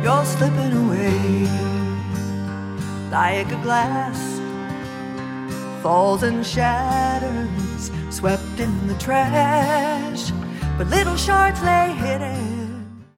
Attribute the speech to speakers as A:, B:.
A: go slipping away like a glass falls and shatters, swept in the trash, but little shards lay hidden